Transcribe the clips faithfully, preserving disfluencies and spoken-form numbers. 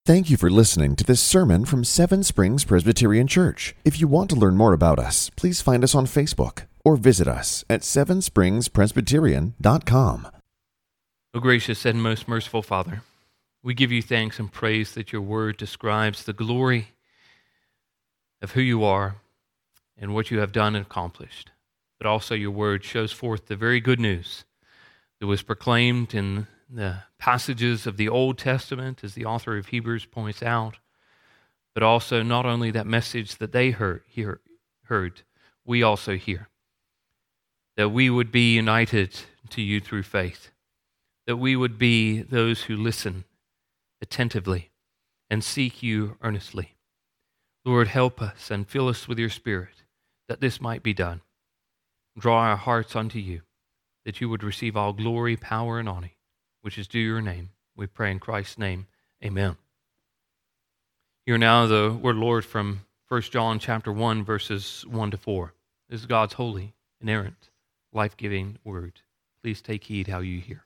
Thank you for listening to this sermon from Seven Springs Presbyterian Church. If you want to learn more about us, please find us on Facebook or visit us at seven springs presbyterian dot com. O gracious and most merciful Father, we give you thanks and praise that your word describes the glory of who you are and what you have done and accomplished. But also your word shows forth the very good news that was proclaimed in the passages of the Old Testament, as the author of Hebrews points out, but also not only that message that they heard, hear, heard, we also hear. That we would be united to you through faith. That we would be those who listen attentively and seek you earnestly. Lord, help us and fill us with your Spirit, that this might be done. Draw our hearts unto you, that you would receive all glory, power, and honor, which is due your name. We pray in Christ's name. Amen. Hear now the word, Lord, from First John chapter one, verses one to four. This is God's holy, inerrant, life-giving word. Please take heed how you hear.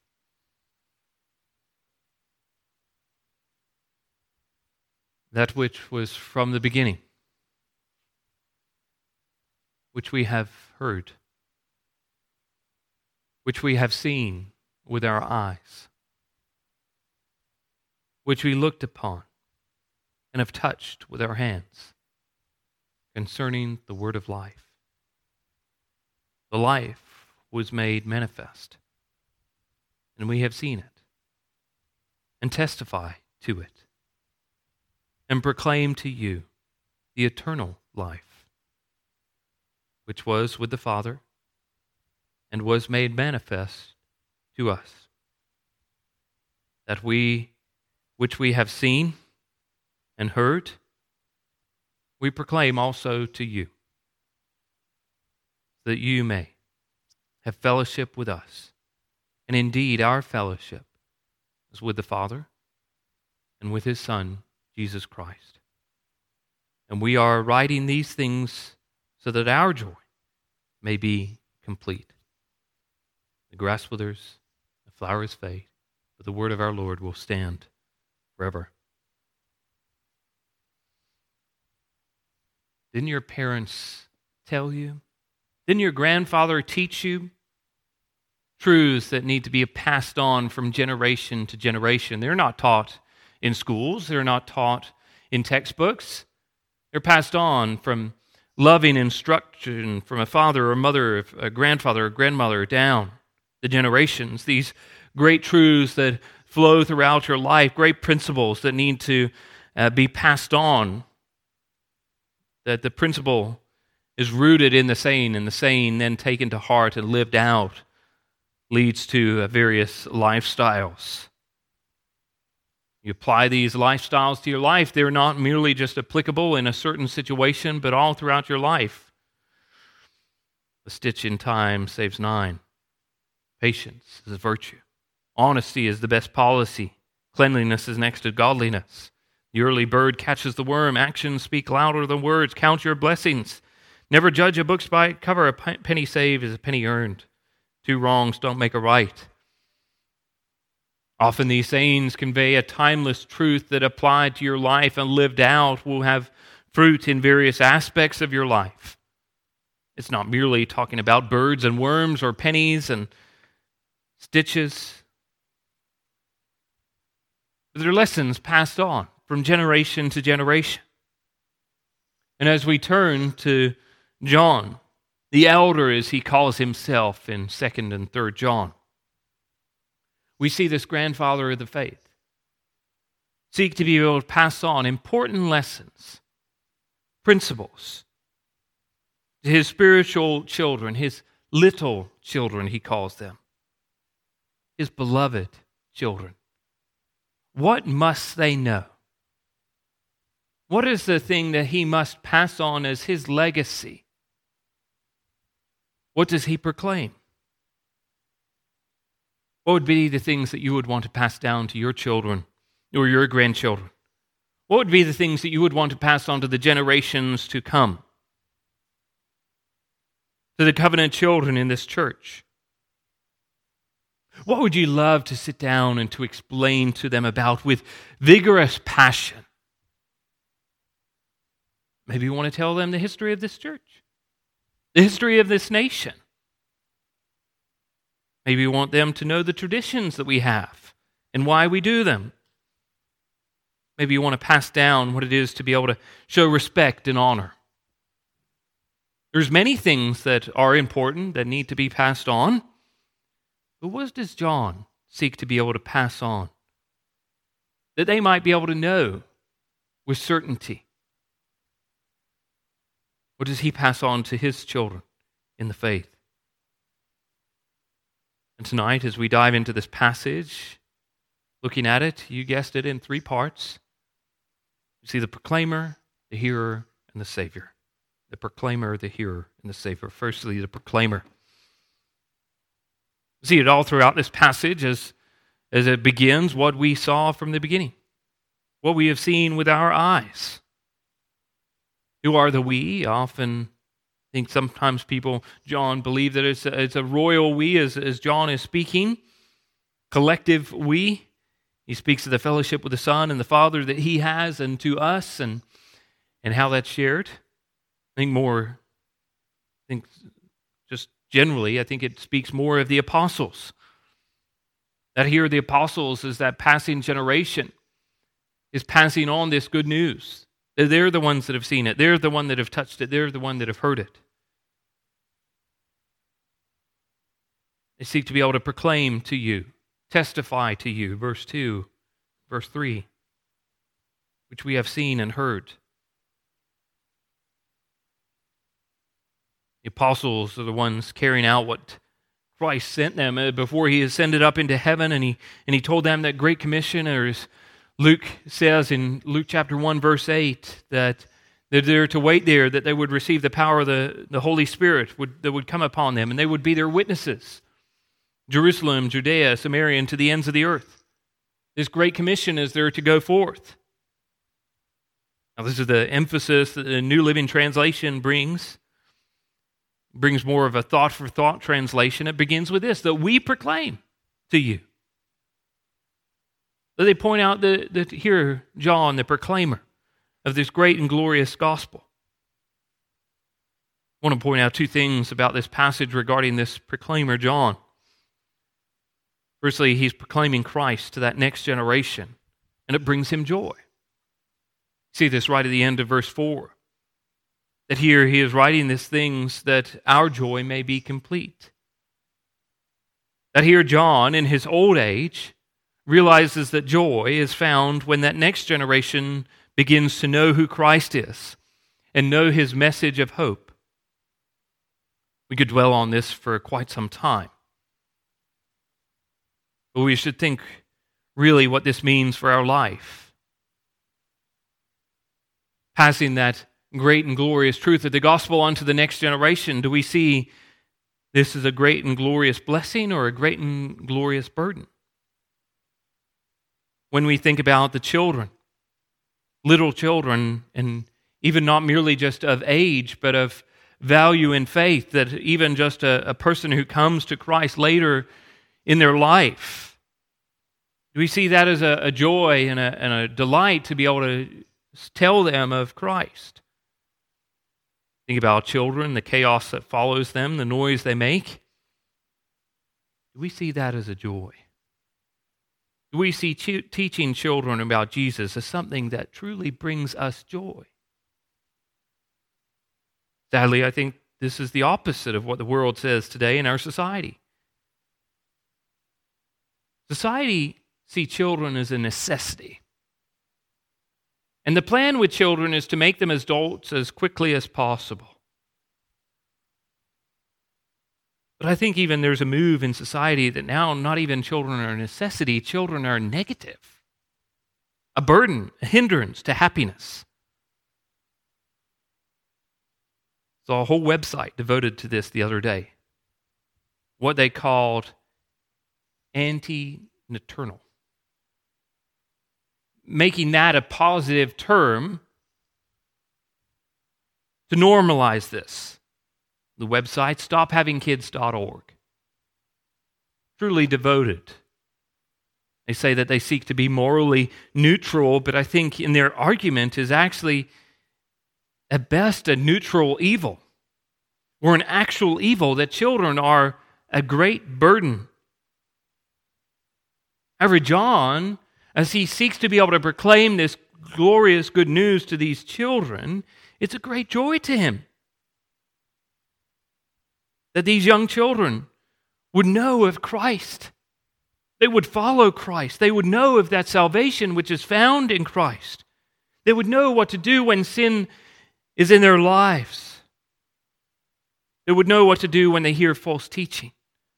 That which was from the beginning, which we have heard, which we have seen with our eyes, which we looked upon and have touched with our hands, concerning the word of life. The life was made manifest, and we have seen it, and testify to it, and proclaim to you the eternal life, which was with the Father, and was made manifest to us, that we, which we have seen and heard, we proclaim also to you, that you may have fellowship with us. And indeed, our fellowship is with the Father and with his Son, Jesus Christ. And we are writing these things so that our joy may be complete. The grass withers, the flowers fade, but the word of our Lord will stand forever. Didn't your parents tell you? Didn't your grandfather teach you truths that need to be passed on from generation to generation? They're not taught in schools. They're not taught in textbooks. They're passed on from loving instruction from a father or mother, a grandfather or grandmother down the generations. These great truths that flow throughout your life, great principles that need to uh, be passed on. That the principle is rooted in the saying, and the saying then taken to heart and lived out leads to uh, various lifestyles. You apply these lifestyles to your life, they're not merely just applicable in a certain situation, but all throughout your life. A stitch in time saves nine. Patience is a virtue. Honesty is the best policy. Cleanliness is next to godliness. The early bird catches the worm. Actions speak louder than words. Count your blessings. Never judge a book by its cover. A penny saved is a penny earned. Two wrongs don't make a right. Often these sayings convey a timeless truth that applied to your life and lived out will have fruit in various aspects of your life. It's not merely talking about birds and worms or pennies and stitches. They're lessons passed on from generation to generation. And as we turn to John, the elder as he calls himself in second and third John, we see this grandfather of the faith seek to be able to pass on important lessons, principles, to his spiritual children, his little children, he calls them, his beloved children. What must they know? What is the thing that he must pass on as his legacy? What does he proclaim? What would be the things that you would want to pass down to your children or your grandchildren? What would be the things that you would want to pass on to the generations to come? To the covenant children in this church? What would you love to sit down and to explain to them about with vigorous passion? Maybe you want to tell them the history of this church, the history of this nation. Maybe you want them to know the traditions that we have and why we do them. Maybe you want to pass down what it is to be able to show respect and honor. There's many things that are important that need to be passed on. But what does John seek to be able to pass on? That they might be able to know with certainty. What does he pass on to his children in the faith? And tonight, as we dive into this passage, looking at it, you guessed it, in three parts. You see the proclaimer, the hearer, and the Savior. The proclaimer, the hearer, and the Savior. Firstly, the proclaimer. You see it all throughout this passage as, as it begins what we saw from the beginning. What we have seen with our eyes. Who are the we? I often think sometimes people, John, believe that it's a, it's a royal we as, as John is speaking. Collective we. He speaks of the fellowship with the Son and the Father that he has and to us and, and how that's shared. I think more, I think just generally, I think it speaks more of the apostles. That here the apostles is that passing generation is passing on this good news. They're the ones that have seen it. They're the one that have touched it. They're the one that have heard it. They seek to be able to proclaim to you, testify to you, verse two, verse three, which we have seen and heard. The apostles are the ones carrying out what Christ sent them before he ascended up into heaven, and he and he told them that Great Commission, or as Luke says in Luke chapter one, verse eight, that they're to wait there, that they would receive the power of the, the Holy Spirit would, that would come upon them, and they would be their witnesses. Jerusalem, Judea, Samaria, and to the ends of the earth. This Great Commission is there to go forth. Now, this is the emphasis that the New Living Translation brings. It brings more of a thought-for-thought translation. It begins with this, that we proclaim to you. That they point out that, that here, John, the proclaimer of this great and glorious gospel. I want to point out two things about this passage regarding this proclaimer, John. Firstly, he's proclaiming Christ to that next generation, and it brings him joy. See this right at the end of verse four. That here he is writing these things that our joy may be complete. That here John, in his old age, realizes that joy is found when that next generation begins to know who Christ is and know his message of hope. We could dwell on this for quite some time. But we should think really what this means for our life. Passing that great and glorious truth of the gospel on to the next generation, do we see this as a great and glorious blessing or a great and glorious burden? When we think about the children, little children, and even not merely just of age, but of value in faith, that even just a, a person who comes to Christ later in their life, do we see that as a, a joy and a, and a delight to be able to tell them of Christ? Think about children, the chaos that follows them, the noise they make. Do we see that as a joy? Do we see ch- teaching children about Jesus as something that truly brings us joy? Sadly, I think this is the opposite of what the world says today in our society. Society see children as a necessity. And the plan with children is to make them adults as quickly as possible. But I think even there's a move in society that now not even children are a necessity, children are negative, a burden, a hindrance to happiness. Saw a whole website devoted to this the other day. What they called anti-naternal. Making that a positive term to normalize this. The website stop having kids dot org. truly devoted. They say that they seek to be morally neutral, but I think in their argument is actually, at best, a neutral evil, or an actual evil, that children are a great burden. However, John, as he seeks to be able to proclaim this glorious good news to these children, it's a great joy to him that these young children would know of Christ. They would follow Christ. They would know of that salvation which is found in Christ. They would know what to do when sin is in their lives. They would know what to do when they hear false teaching.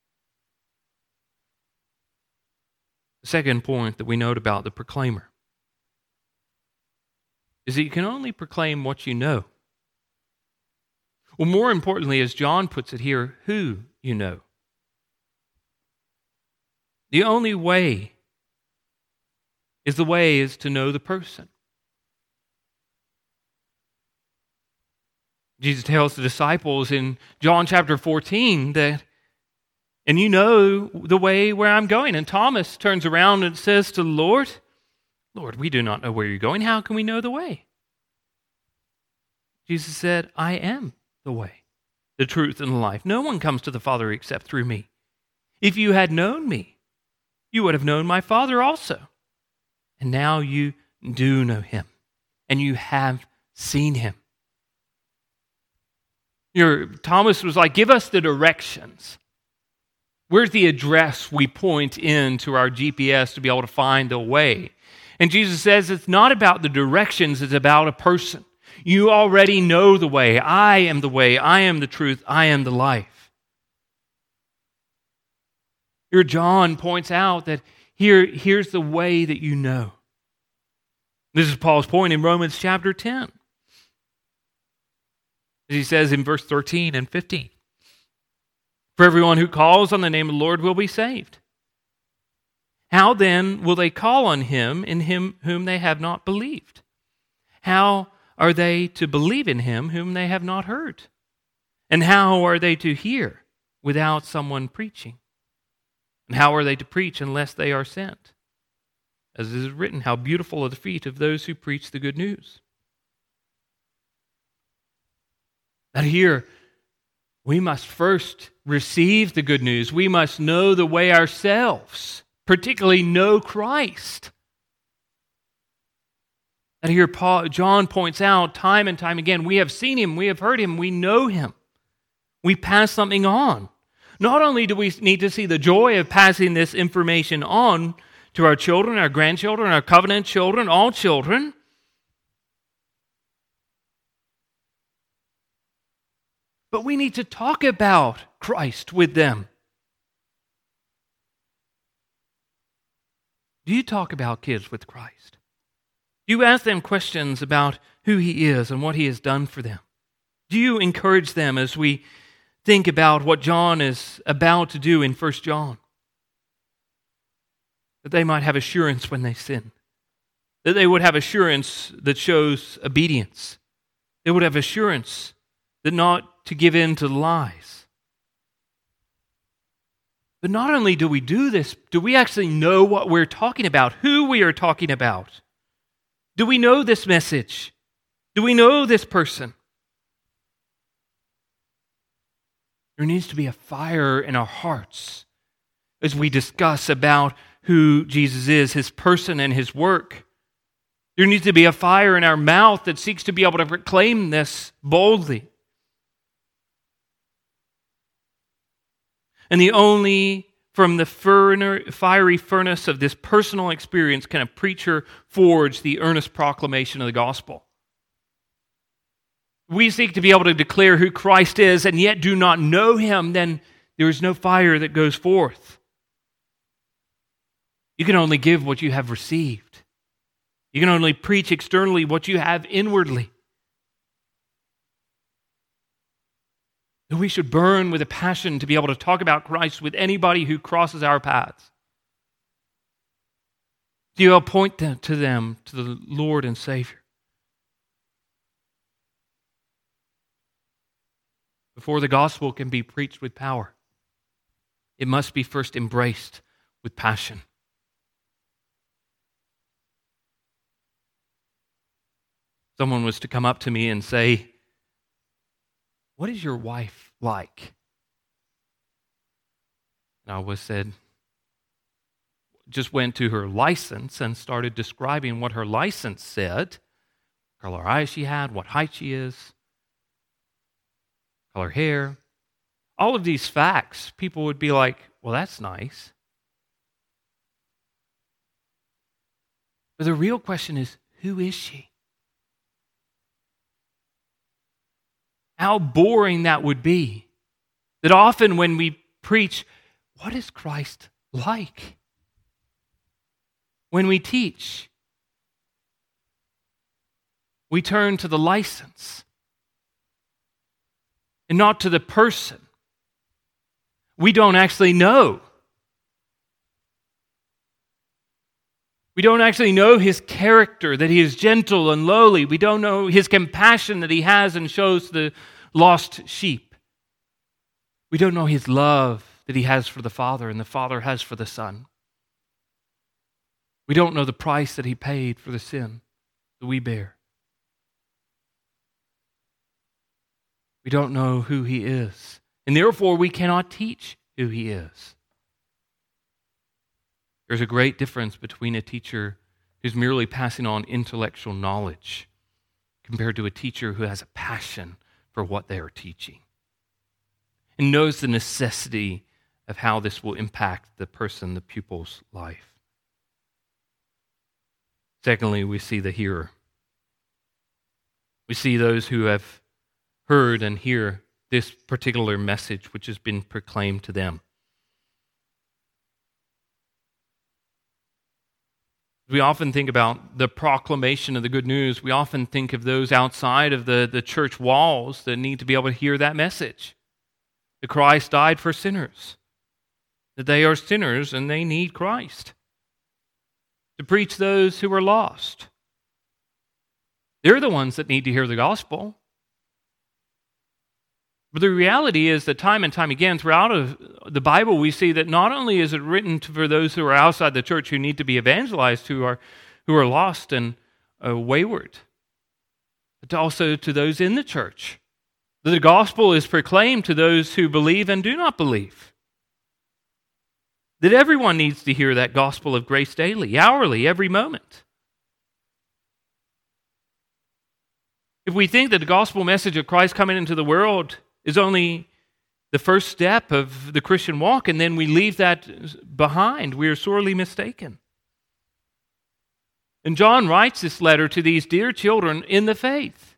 The second point that we note about the proclaimer is that you can only proclaim what you know. Well, more importantly, as John puts it here, who you know. The only way is the way is to know the person. Jesus tells the disciples in John chapter fourteen that, and you know the way where I'm going. And Thomas turns around and says to the Lord, Lord, we do not know where you're going. How can we know the way? Jesus said, I am the way, the truth, and the life. No one comes to the Father except through me. If you had known me, you would have known my Father also. And now you do know him, and you have seen him. Your, Thomas was like, give us the directions. Where's the address we point in to our G P S to be able to find the way? And Jesus says it's not about the directions, it's about a person. You already know the way. I am the way. I am the truth. I am the life. Here John points out that here, here's the way that you know. This is Paul's point in Romans chapter ten. He says in verse thirteen and fifteen, for everyone who calls on the name of the Lord will be saved. How then will they call on him in him whom they have not believed? How are they to believe in him whom they have not heard? And how are they to hear without someone preaching? And how are they to preach unless they are sent? As it is written, how beautiful are the feet of those who preach the good news. Now here, we must first receive the good news. We must know the way ourselves, particularly know Christ. And here Paul, John points out time and time again, we have seen him, we have heard him, we know him. We pass something on. Not only do we need to see the joy of passing this information on to our children, our grandchildren, our covenant children, all children, but we need to talk about Christ with them. Do you talk about kids with Christ? Do you ask them questions about who he is and what he has done for them? Do you encourage them as we think about what John is about to do in First John? That they might have assurance when they sin. That they would have assurance that shows obedience. They would have assurance that not to give in to lies. But not only do we do this, do we actually know what we're talking about, who we are talking about? Do we know this message? Do we know this person? There needs to be a fire in our hearts as we discuss about who Jesus is, his person and his work. There needs to be a fire in our mouth that seeks to be able to proclaim this boldly. And the only from the fiery furnace of this personal experience can a preacher forge the earnest proclamation of the gospel. We seek to be able to declare who Christ is and yet do not know him, then there is no fire that goes forth. You can only give what you have received. You can only preach externally what you have inwardly. We should burn with a passion to be able to talk about Christ with anybody who crosses our paths. Do you point them to them, to the Lord and Savior? Before the gospel can be preached with power, it must be first embraced with passion. Someone was to come up to me and say, "What is your wife like?" And I was said, just went to her license and started describing what her license said, color eyes she had, what height she is, color hair. All of these facts, people would be like, well, that's nice. But the real question is, who is she? How boring that would be. That often when we preach, what is Christ like? When we teach, we turn to the license and not to the person. We don't actually know. We don't actually know his character, that he is gentle and lowly. We don't know his compassion that he has and shows the lost sheep. We don't know his love that he has for the Father and the Father has for the Son. We don't know the price that he paid for the sin that we bear. We don't know who he is, and therefore we cannot teach who he is. There's a great difference between a teacher who's merely passing on intellectual knowledge compared to a teacher who has a passion for what they are teaching and knows the necessity of how this will impact the person, the pupil's life. Secondly, we see the hearer. We see those who have heard and hear this particular message which has been proclaimed to them. We often think about the proclamation of the good news. We often think of those outside of the, the church walls that need to be able to hear that message. That Christ died for sinners. That they are sinners and they need Christ. To preach those who are lost. They're the ones that need to hear the gospel. But the reality is that time and time again throughout of the Bible we see that not only is it written to, for those who are outside the church who need to be evangelized, who are, who are lost and uh, wayward, but also to those in the church. The gospel is proclaimed to those who believe and do not believe. That everyone needs to hear that gospel of grace daily, hourly, every moment. If we think that the gospel message of Christ coming into the world is only the first step of the Christian walk, and then we leave that behind, we are sorely mistaken. And John writes this letter to these dear children in the faith,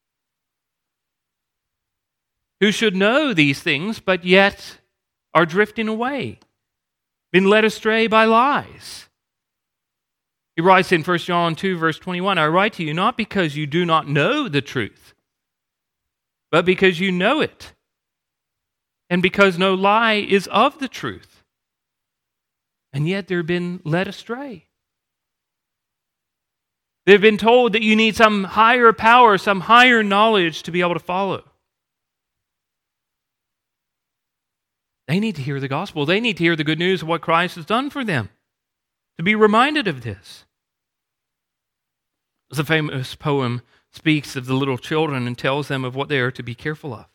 who should know these things, but yet are drifting away, been led astray by lies. He writes in First John two, verse twenty-one, I write to you not because you do not know the truth, but because you know it, and because no lie is of the truth. And yet they've been led astray. They've been told that you need some higher power, some higher knowledge to be able to follow. They need to hear the gospel. They need to hear the good news of what Christ has done for them, to be reminded of this. The famous poem speaks of the little children and tells them of what they are to be careful of.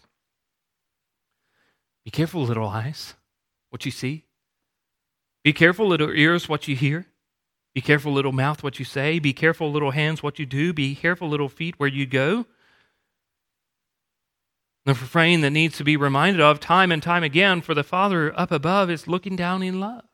Be careful, little eyes, what you see. Be careful, little ears, what you hear. Be careful, little mouth, what you say. Be careful, little hands, what you do. Be careful, little feet, where you go. The refrain that needs to be reminded of time and time again, for the Father up above is looking down in love.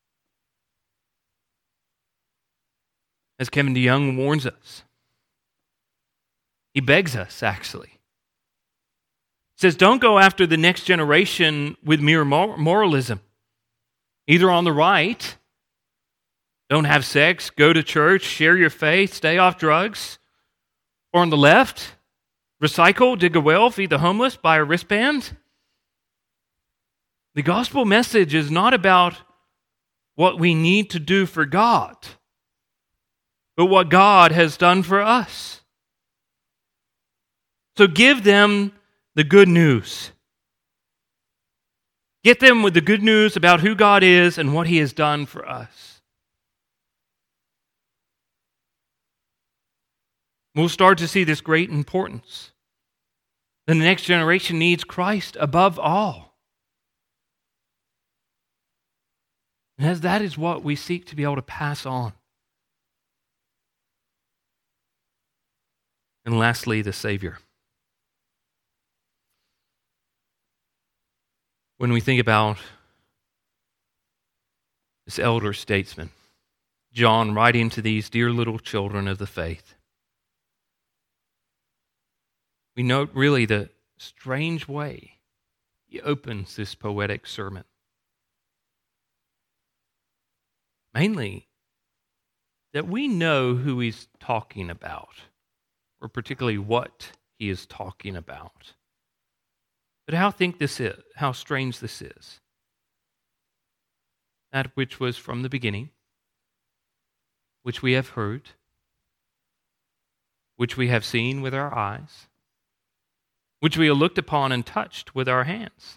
As Kevin DeYoung warns us, he begs us, actually. He says, don't go after the next generation with mere moralism. Either on the right, don't have sex, go to church, share your faith, stay off drugs. Or on the left, recycle, dig a well, feed the homeless, buy a wristband. The gospel message is not about what we need to do for God, but what God has done for us. So give them the good news. Get them with the good news about who God is and what He has done for us. We'll start to see this great importance. The next generation needs Christ above all. And as that is what we seek to be able to pass on. And lastly, the Savior. When we think about this elder statesman, John writing to these dear little children of the faith, we note really the strange way he opens this poetic sermon. Mainly, that we know who he's talking about, or particularly what he is talking about. But how think this is, how strange this is. That which was from the beginning, which we have heard, which we have seen with our eyes, which we have looked upon and touched with our hands.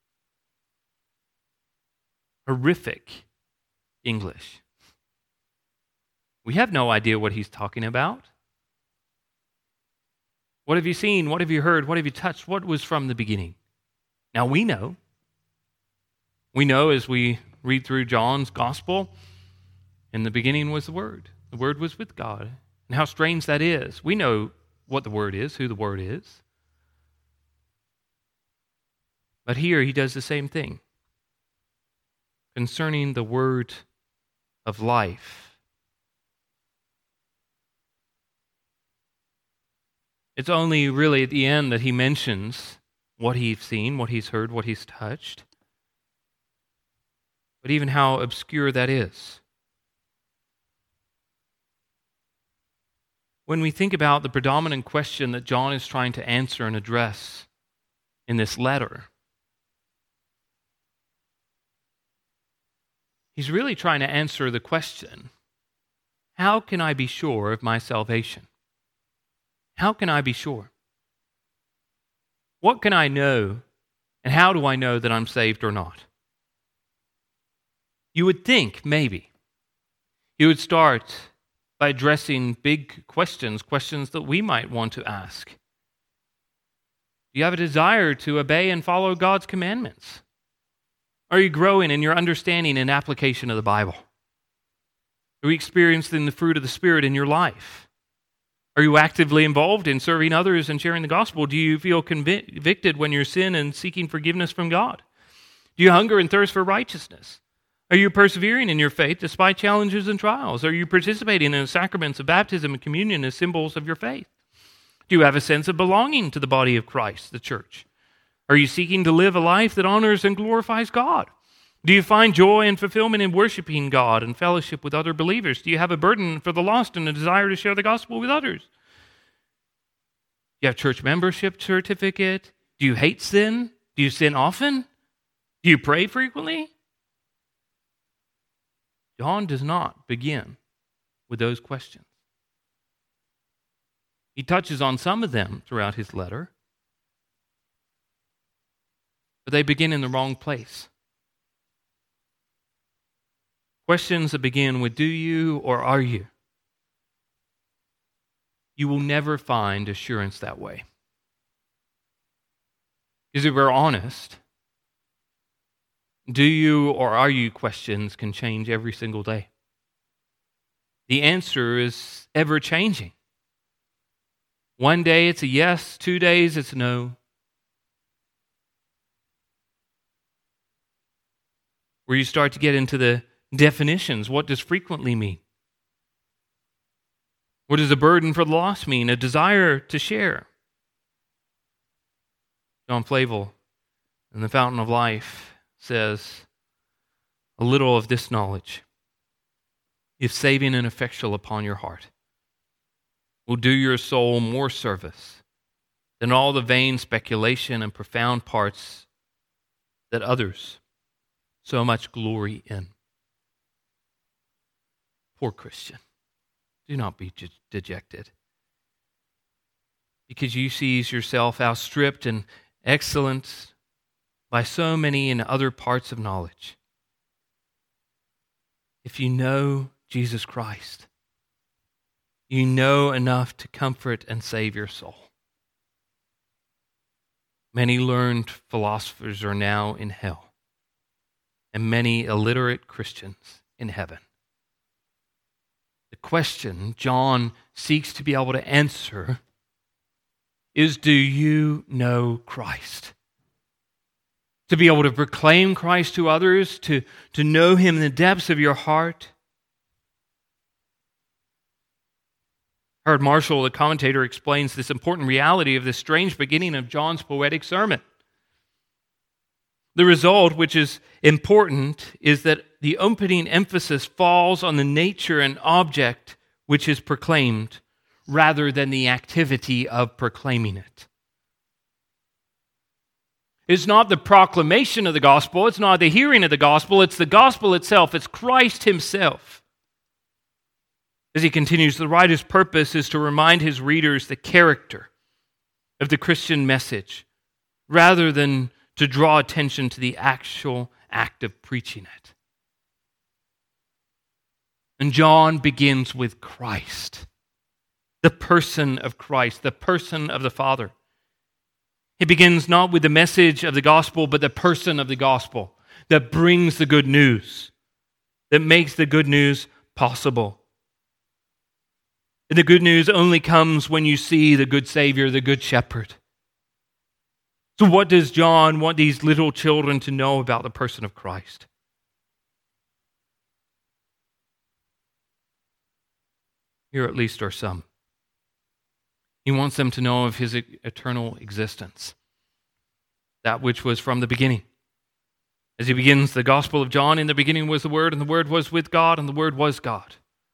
Horrific English. We have no idea what he's talking about. What have you seen? What have you heard? What have you touched? What was from the beginning? Now we know. We know as we read through John's gospel, in the beginning was the Word. The Word was with God. And how strange that is. We know what the Word is, who the Word is. But here he does the same thing. Concerning the Word of life. It's only really at the end that he mentions what he's seen, what he's heard, what he's touched. But even how obscure that is. When we think about the predominant question that John is trying to answer and address in this letter, he's really trying to answer the question, how can I be sure of my salvation? How can I be sure? What can I know, and how do I know that I'm saved or not? You would think, maybe, you would start by addressing big questions, questions that we might want to ask. Do you have a desire to obey and follow God's commandments? Are you growing in your understanding and application of the Bible? Are you experiencing the fruit of the Spirit in your life? Are you actively involved in serving others and sharing the gospel? Do you feel convicted when you're sin and seeking forgiveness from God? Do you hunger and thirst for righteousness? Are you persevering in your faith despite challenges and trials? Are you participating in the sacraments of baptism and communion as symbols of your faith? Do you have a sense of belonging to the body of Christ, the church? Are you seeking to live a life that honors and glorifies God? Do you find joy and fulfillment in worshiping God and fellowship with other believers? Do you have a burden for the lost and a desire to share the gospel with others? Do you have church membership certificate? Do you hate sin? Do you sin often? Do you pray frequently? John does not begin with those questions. He touches on some of them throughout his letter, but they begin in the wrong place. Questions that begin with, do you or are you? You will never find assurance that way. Because if we're honest, do you or are you questions can change every single day. The answer is ever changing. One day it's a yes, two days it's a no. Where you start to get into the definitions. What does frequently mean? What does a burden for the lost mean? A desire to share. John Flavel in The Fountain of Life says, a little of this knowledge, if saving and effectual upon your heart, will do your soul more service than all the vain speculation and profound parts that others so much glory in. Poor Christian, do not be dejected, because you see yourself outstripped in excellence by so many in other parts of knowledge. If you know Jesus Christ, you know enough to comfort and save your soul. Many learned philosophers are now in hell, and many illiterate Christians in heaven. The question John seeks to be able to answer is, do you know Christ? To be able to proclaim Christ to others, to, to know Him in the depths of your heart. Howard Marshall, the commentator, explains this important reality of this strange beginning of John's poetic sermon. The result, which is important, is that the opening emphasis falls on the nature and object which is proclaimed, rather than the activity of proclaiming it. It's not the proclamation of the gospel, it's not the hearing of the gospel, it's the gospel itself, it's Christ Himself. As he continues, the writer's purpose is to remind his readers the character of the Christian message, rather than to draw attention to the actual act of preaching it. And John begins with Christ, the person of Christ, the person of the Father. He begins not with the message of the gospel, but the person of the gospel that brings the good news, that makes the good news possible. And the good news only comes when you see the good Savior, the good shepherd. So what does John want these little children to know about the person of Christ? Here at least are some. He wants them to know of His eternal existence, that which was from the beginning. As he begins the Gospel of John, in the beginning was the Word, and the Word was with God, and the Word was God.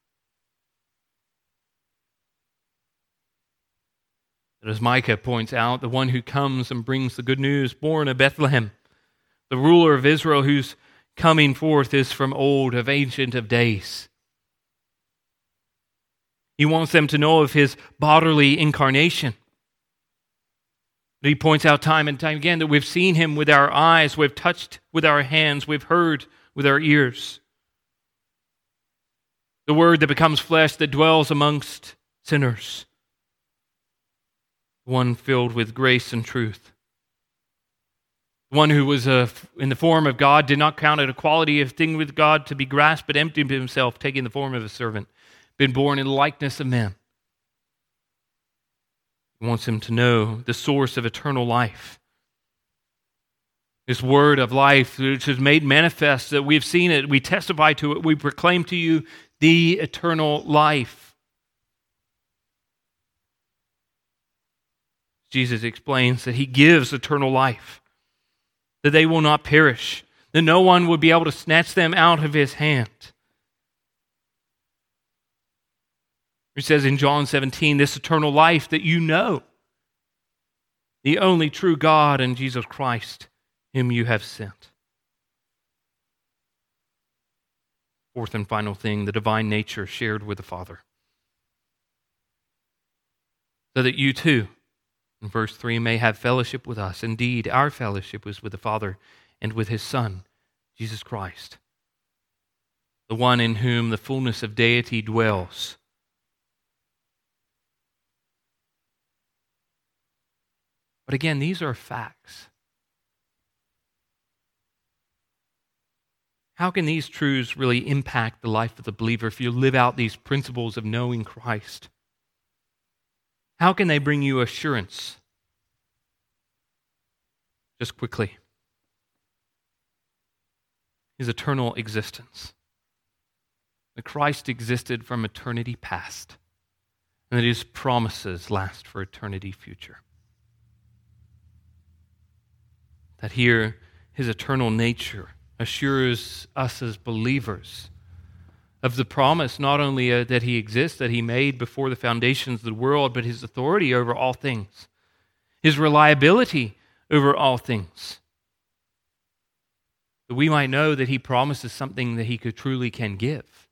But as Micah points out, the one who comes and brings the good news, born of Bethlehem, the ruler of Israel whose coming forth is from old, of ancient of days. He wants them to know of His bodily incarnation. He points out time and time again that we've seen Him with our eyes, we've touched with our hands, we've heard with our ears. The Word that becomes flesh, that dwells amongst sinners. One filled with grace and truth. One who was uh, in the form of God, did not count it a quality of thing with God to be grasped, but emptied Himself, taking the form of a servant. Been born in the likeness of men. He wants him to know the source of eternal life. This word of life, which is made manifest, that we've seen it, we testify to it, we proclaim to you the eternal life. Jesus explains that He gives eternal life, that they will not perish, that no one would be able to snatch them out of His hand. He says in John seventeen, this eternal life that you know, the only true God and Jesus Christ, whom you have sent. Fourth and final thing, the divine nature shared with the Father. So that you too, in verse three, may have fellowship with us. Indeed, our fellowship is with the Father and with His Son, Jesus Christ, the one in whom the fullness of deity dwells. But again, these are facts. How can these truths really impact the life of the believer if you live out these principles of knowing Christ? How can they bring you assurance? Just quickly. His eternal existence. That Christ existed from eternity past, and that His promises last for eternity future. That here, His eternal nature assures us as believers of the promise not only uh, that He exists, that He made before the foundations of the world, but His authority over all things, His reliability over all things. That we might know that He promises something that He could truly can give.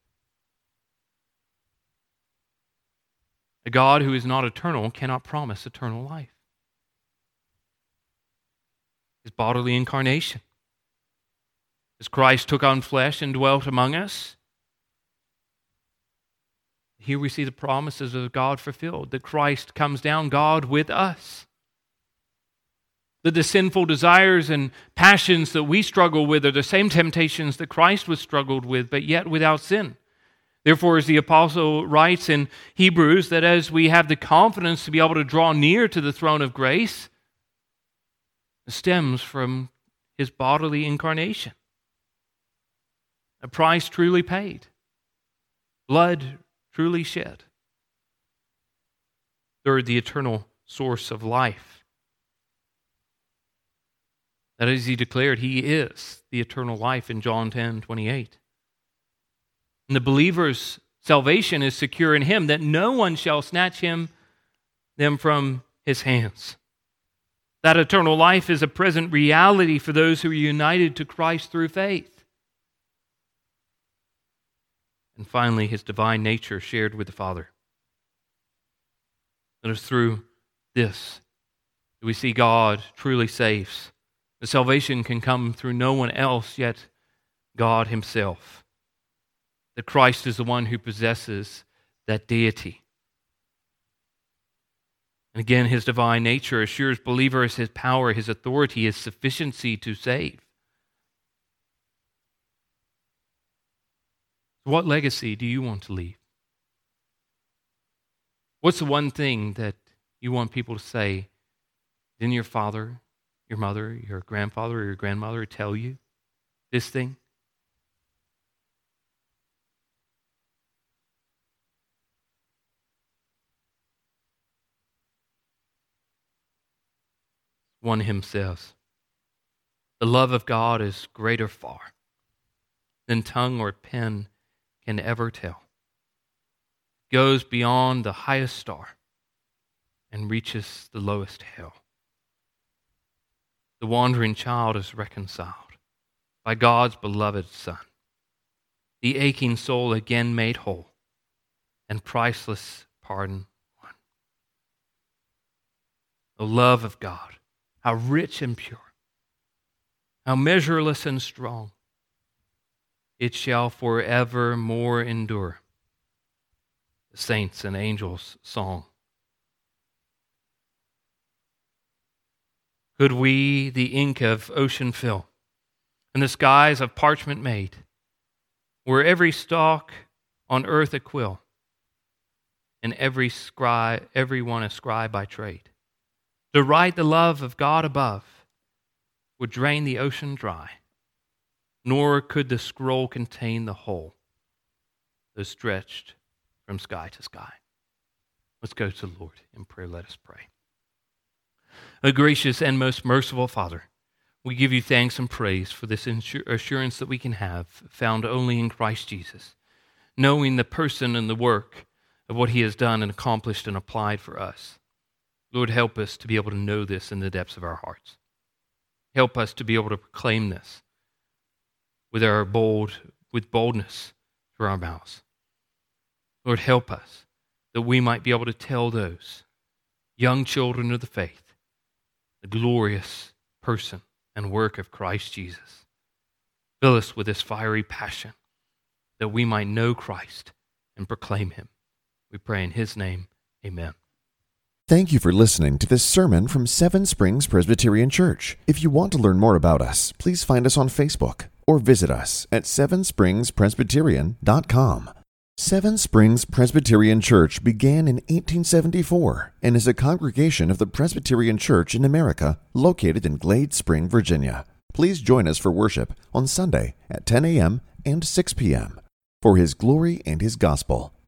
A God who is not eternal cannot promise eternal life. his bodily incarnation. As Christ took on flesh and dwelt among us, here we see the promises of God fulfilled, that Christ comes down, God with us. That the sinful desires and passions that we struggle with are the same temptations that Christ was struggled with, but yet without sin. Therefore, as the apostle writes in Hebrews, that as we have the confidence to be able to draw near to the throne of grace, it stems from his bodily incarnation. A price truly paid. Blood truly shed. Third, the eternal source of life. That is, he declared he is the eternal life in John ten twenty-eight. And the believer's salvation is secure in him, that no one shall snatch him them from his hands. That eternal life is a present reality for those who are united to Christ through faith. And finally, his divine nature shared with the Father. It is through this that we see God truly saves. The salvation can come through no one else, yet God himself. That Christ is the one who possesses that deity. And again, his divine nature assures believers his power, his authority, his sufficiency to save. What legacy do you want to leave? What's the one thing that you want people to say? Didn't your father, your mother, your grandfather, or your grandmother tell you this thing? One hymn says, "The love of God is greater far than tongue or pen can ever tell. Goes beyond the highest star and reaches the lowest hell. The wandering child is reconciled by God's beloved Son. The aching soul again made whole, and priceless pardon won. The love of God, how rich and pure, how measureless and strong, it shall forevermore endure. The saints' and angels' song. Could we the ink of ocean fill, and the skies of parchment made, were every stalk on earth a quill, and every scribe, every one a scribe by trade, to write the love of God above would drain the ocean dry, nor could the scroll contain the whole, though stretched from sky to sky." Let's go to the Lord in prayer. Let us pray. O gracious and most merciful Father, we give you thanks and praise for this assurance that we can have, found only in Christ Jesus, knowing the person and the work of what he has done and accomplished and applied for us. Lord, help us to be able to know this in the depths of our hearts. Help us to be able to proclaim this with our bold, with boldness through our mouths. Lord, help us that we might be able to tell those young children of the faith the glorious person and work of Christ Jesus. Fill us with this fiery passion that we might know Christ and proclaim him. We pray in his name, amen. Thank you for listening to this sermon from Seven Springs Presbyterian Church. If you want to learn more about us, please find us on Facebook or visit us at seven springs presbyterian dot com. Seven Springs Presbyterian Church began in eighteen seventy-four and is a congregation of the Presbyterian Church in America located in Glade Spring, Virginia. Please join us for worship on Sunday at ten a.m. and six p.m. for His glory and His gospel.